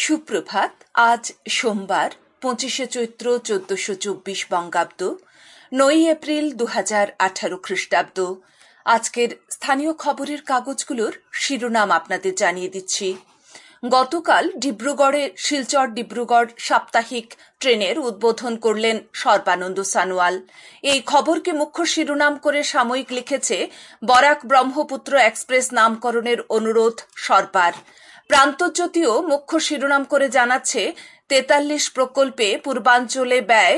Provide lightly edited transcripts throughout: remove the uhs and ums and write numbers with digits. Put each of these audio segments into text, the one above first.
সুপ্রভাত। আজ সোমবার 25শে চৈত্র 1424 বঙ্গাব্দ, 9 এপ্রিল 2018 খ্রিস্টাব্দ। আজকের স্থানীয় খবরের কাগজগুলোর শিরোনাম আপনাদের জানিয়ে দিচ্ছি। গতকাল শিলচর ডিব্রুগড় সাপ্তাহিক ট্রেনের উদ্বোধন করলেন সর্বানন্দ সানোয়াল। এই খবরকে মুখ্য শিরোনাম করে সাময়িক লিখেছে, বরাক ব্রহ্মপুত্র এক্সপ্রেস নামকরণের অনুরোধ সরকার। প্রান্তজ্যোতিও মুখ্য শিরোনাম করে জানাচ্ছে, 43 প্রকল্পে পূর্বাঞ্চলে ব্যয়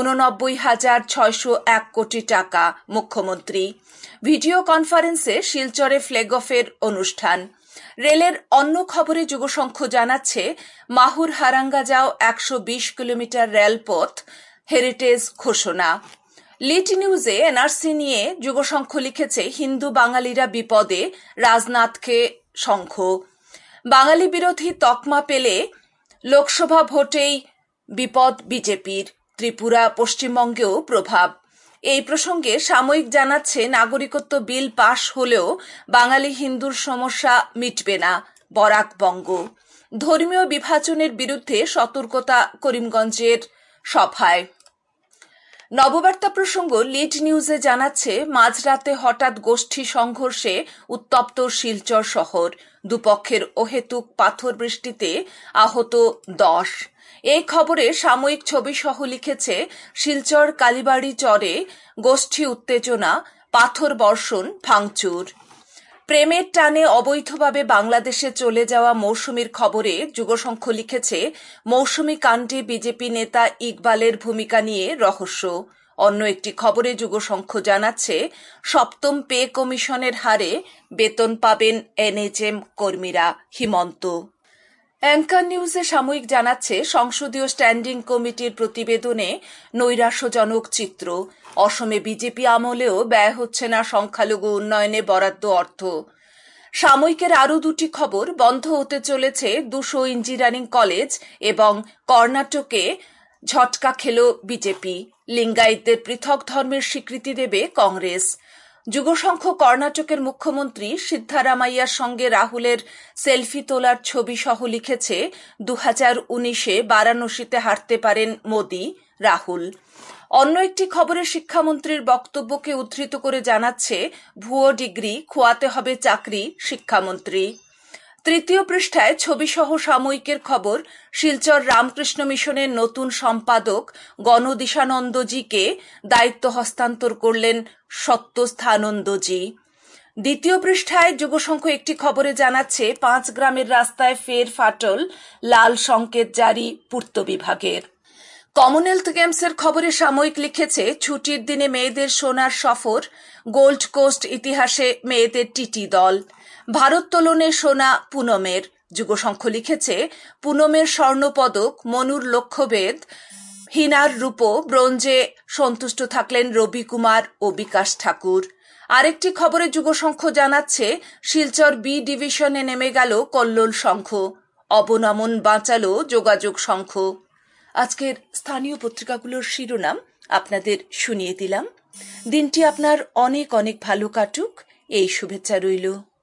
89,601 কোটি টাকা। মুখ্যমন্ত্রী ভিডিও কনফারেন্সে শিলচরে ফ্ল্যাগ অফের অনুষ্ঠান। রেলের অন্য খবরে যুগসংঘ জানাচ্ছে, মাহুর হারাঙ্গা যাও 120 কিলোমিটার রেলপথ হেরিটেজ ঘোষণা। লিড নিউজে এনআরসি নিয়ে যুগসংঘ লিখেছে, হিন্দু বাঙালিরা বিপদে, রাজনাথকে সংঘ। বাঙালি বিরোধী তকমা পেলে লোকসভা ভোটেই বিপদ বিজেপির, ত্রিপুরা পশ্চিমবঙ্গেও প্রভাব। এই প্রসঙ্গে সাময়িক জানাচ্ছে, নাগরিকত্ব বিল পাশ হলেও বাঙালি হিন্দুর সমস্যা মিটবে না, বরাক বঙ্গ। ধর্মীয় বিভাজনের বিরুদ্ধে সতর্কতা করিমগঞ্জের সভায়। নববার্তা প্রসঙ্গ লিড নিউজে জানাচ্ছে, মাঝরাতে হঠাৎ গোষ্ঠী সংঘর্ষে উত্তপ্ত শিলচর শহর। দুপক্ষের অহেতুক পাথর বৃষ্টিতে আহত 10। এই খবরে সাময়িক ছবি সহ লিখেছে, শিলচর কালীবাড়ি চরে গোষ্ঠী উত্তেজনা, পাথর বর্ষণ, ভাঙচুর। প্রেমের টানে অবৈধভাবে বাংলাদেশে চলে যাওয়া মৌসুমীর খবরে যুগসংঘ লিখেছে, মৌসুমী কাণ্ডে বিজেপি নেতা ইকবালের ভূমিকা নিয়ে রহস্য। অন্য একটি খবরে যুগসংঘ জানাচ্ছে, 7ম পে কমিশনের হারে বেতন পাবেন এনএচএম কর্মীরা। হিমন্ত। অ্যাঙ্কার নিউজে সাময়িক জানাচ্ছে, সংসদীয় স্ট্যান্ডিং কমিটির প্রতিবেদনে নৈরাশ্যজনক চিত্র। অসমে বিজেপি আমলেও ব্যয় হচ্ছে না সংখ্যালঘু উন্নয়নে বরাদ্দ অর্থ। সাময়িকের আরও দুটি খবর, বন্ধ হতে চলেছে 200 ইঞ্জিনিয়ারিং কলেজ এবং কর্ণাটকে ঝটকা খেল বিজেপি। লিঙ্গায়েতদের পৃথক ধর্মের স্বীকৃতি দেবে কংগ্রেস। যুগসংঘ কর্ণাটকের মুখ্যমন্ত্রী সিদ্ধারামাইয়ার সঙ্গে রাহুলের সেলফি তোলার ছবি সহ লিখেছে, 2019-এ বারাণসীতে হারতে পারেন মোদি, রাহুল। অন্য একটি খবরে শিক্ষামন্ত্রীর বক্তব্যকে উদ্ধৃত করে জানাচ্ছে, ভুয়ো ডিগ্রি খোয়াতে হবে চাকরি, শিক্ষামন্ত্রী। তৃতীয় পৃষ্ঠায় ছবিসহ সাময়িকের খবর, শিলচর রামকৃষ্ণ মিশনের নতুন সম্পাদক গণদিশানন্দজিকে দায়িত্ব হস্তান্তর করলেন সত্যস্থানন্দজি। দ্বিতীয় পৃষ্ঠায় যুগসংঘ একটি খবরে জানাচ্ছে, 5 গ্রামের রাস্তায় ফের ফাটল, লাল সংকেত জারি পূর্ত বিভাগের। কমনওয়েলথ গেমসের খবরে সাময়িক লিখেছে, ছুটির দিনে মেয়েদের সোনার সফর, গোল্ড কোস্ট ইতিহাসে মেয়েদের টিটি দল। ভারোত্তোলনে সোনা পুনমের। যুগসংঘ লিখেছে, পুনমের স্বর্ণপদক, মনুর লক্ষ্যভেদ, হিনার রূপো, ব্রোঞ্জে সন্তুষ্ট থাকলেন রবি কুমার ও বিকাশ ঠাকুর। আরেকটি খবরে যুগসংঘ জানাচ্ছে, শিলচর বি ডিভিশনে নেমে গেল কল্লোল সংঘ, অবনমন বাঁচালো যোগাযোগ সংঘ। আজকের স্থানীয় পত্রিকাগুলোর শিরোনাম আপনাদের শুনিয়ে দিলাম। দিনটি আপনার অনেক অনেক ভালো কাটুক, এই শুভেচ্ছা রইল।